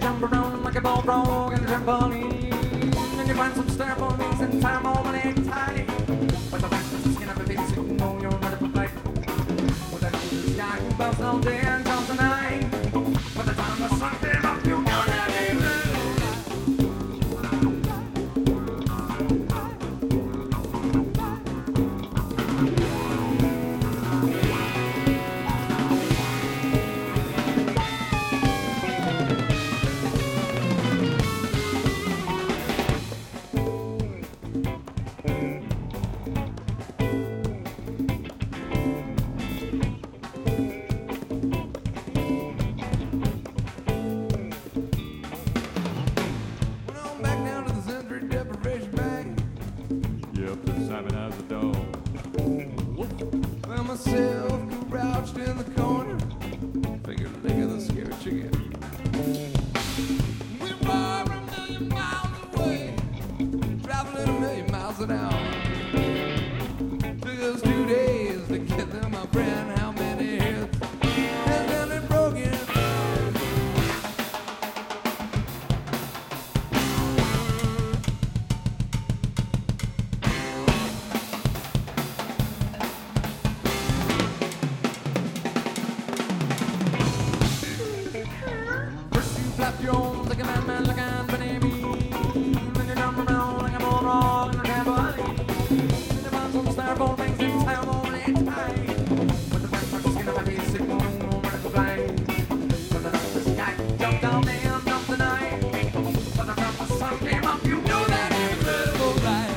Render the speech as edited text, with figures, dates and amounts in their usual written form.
jump around like a bullfrog in a trampoline. And you find some ceremonies and ceremony tidy. But the fact is the skin of a face, you know you're ready for flight. With that blue sky who bounce all day and comes the night. By the time the sun came up, you know that it is. Myself crouched in the corner, figured look at the scared chicken. We were a million miles away, traveling a million miles an hour. Took us 2 days to get there, my friend. How many heads has been broken? Flap your arms like a madman, like an baby. Then you jump around like a bulldog in a trampoline. Then you bounce on the styrofoam things and style on it tight. With the black mark skin of my face, it won't go right to fly. But the night the sky jumped down and jumped the night. But the time the sun came up, you know that it's little right.